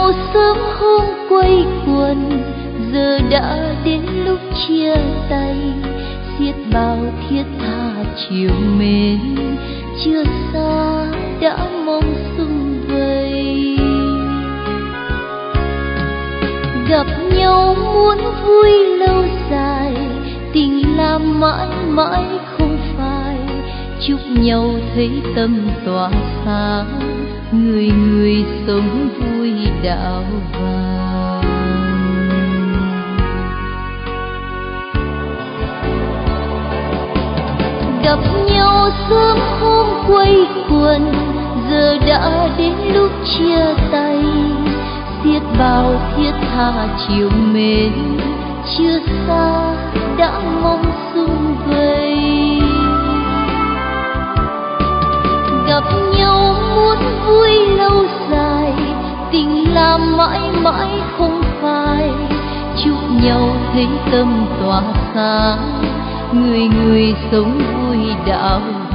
nhau sớm hôm quây quần, giờ đã đến lúc chia tay. Xiết bao thiết tha chiều mến, chưa xa đã mong sum vầy. Gặp nhau muốn vui lâu dài, tình làm mãi mãi không phai. Chúc nhau thấy tâm tỏa sáng, người người sống vui đạo vàng. Gặp nhau sớm hôm quây quần, giờ đã đến lúc chia tay. Xiết bao thiết tha chiều mến, chưa xa đã mong sum vầy. Gặp nhau muốn vui lâu dài, tình làm mãi mãi không phai. Chúc nhau thấy tâm tỏa sáng, người người sống vui đạo